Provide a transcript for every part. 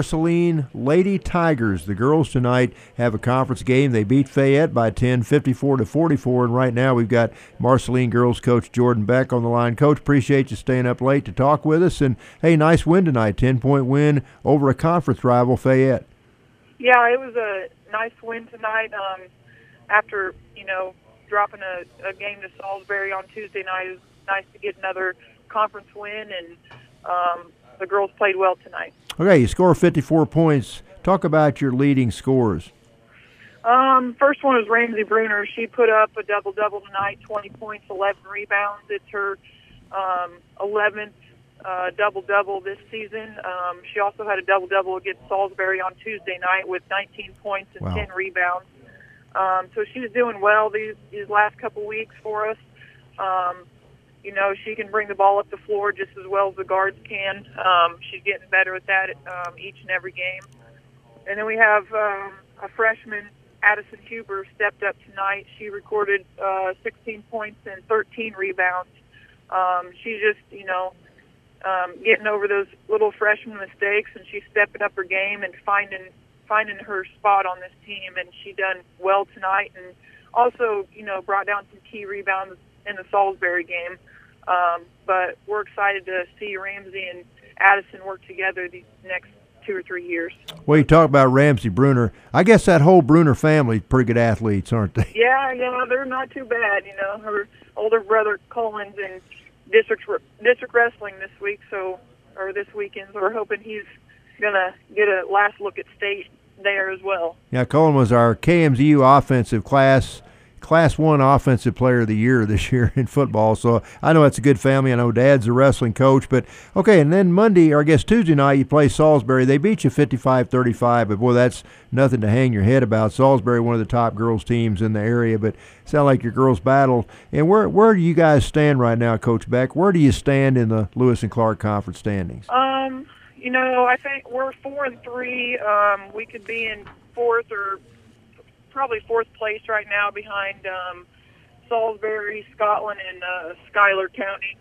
Marceline Lady Tigers. The girls tonight have a conference game. They beat Fayette by 10, 54-44, and right now we've got Marceline girls coach Jordan Beck on the line. Coach, appreciate you staying up late to talk with us, and hey, nice win tonight, 10-point win over a conference rival, Fayette. Yeah, it was a nice win tonight. After, dropping a game to Salisbury on Tuesday night, it was nice to get another conference win, and the girls played well tonight. Okay, you score 54 points. Talk about your leading scorers. First one was Ramsey Bruner. She put up a double-double tonight, 20 points, 11 rebounds. It's her 11th double-double this season. She also had a double-double against Salisbury on Tuesday night with 19 points and 10 rebounds. So she's doing well these last couple weeks for us. She can bring the ball up the floor just as well as the guards can. She's getting better at that each and every game. And then we have a freshman, Addison Huber, stepped up tonight. She recorded 16 points and 13 rebounds. She's just, getting over those little freshman mistakes, and she's stepping up her game and finding her spot on this team, and she done well tonight, and also, brought down some key rebounds in the Salisbury game. But we're excited to see Ramsey and Addison work together these next 2 or 3 years. Well, you talk about Ramsey Bruner. I guess that whole Bruner family pretty good athletes, aren't they? Yeah, they're not too bad. Her older brother Collins in district wrestling this weekend. So we're hoping he's gonna get a last look at state there as well. Yeah, Colin was our KMZU offensive Class 1 offensive player of the year this year in football. So I know it's a good family. I know Dad's a wrestling coach. But, okay, and then Monday, or I guess Tuesday night, you play Salisbury. They beat you 55-35, but, boy, that's nothing to hang your head about. Salisbury, one of the top girls' teams in the area, but it sounds like your girls battled. And where do you guys stand right now, Coach Beck? Where do you stand in the Lewis and Clark Conference standings? I think we're 4-3. We could be in fourth or probably fourth place right now behind Salisbury, Scotland, and Schuyler County.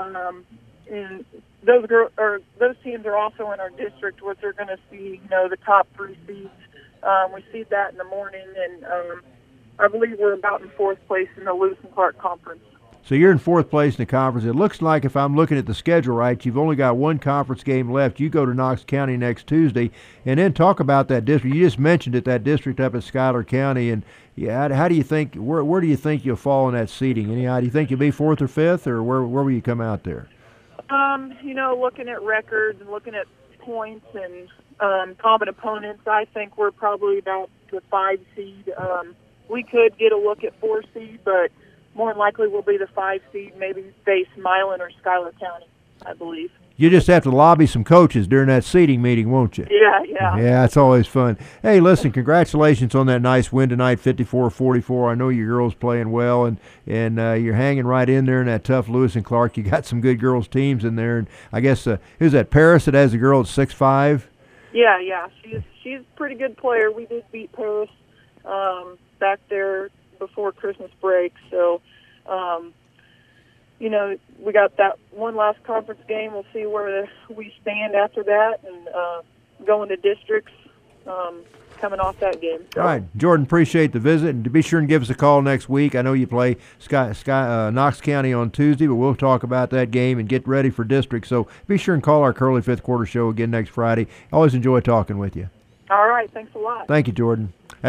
And those teams are also in our district, which are going to see, the top 3 seeds. We see that in the morning, and I believe we're about in fourth place in the Lewis and Clark Conference. So you're in fourth place in the conference. It looks like, if I'm looking at the schedule right, you've only got one conference game left. You go to Knox County next Tuesday. And then talk about that district. You just mentioned it, that district up at Schuyler County. And how do you think, where do you think you'll fall in that seeding? Do you think you'll be fourth or fifth, or where will you come out there? Looking at records and looking at points and common opponents, I think we're probably about the 5 seed. We could get a look at 4 seed, but more than likely we'll be the 5 seed, maybe face Milan or Schuyler County, I believe. You just have to lobby some coaches during that seating meeting, won't you? Yeah. Yeah, it's always fun. Hey, listen, congratulations on that nice win tonight, 54-44. I know your girls playing well, and you're hanging right in there in that tough Lewis and Clark. You got some good girls teams in there, and I guess who's that, Paris that has a girl at 6'5"? Yeah. She's a pretty good player. We did beat Paris back there before Christmas break, so we got that one last conference game. We'll see where we stand after that, and going to districts coming off that game. So. All right, Jordan, appreciate the visit, and to be sure and give us a call next week. I know you play Knox County on Tuesday, but we'll talk about that game and get ready for districts. So be sure and call our Curly Fifth Quarter show again next Friday. Always enjoy talking with you. All right, thanks a lot. Thank you, Jordan.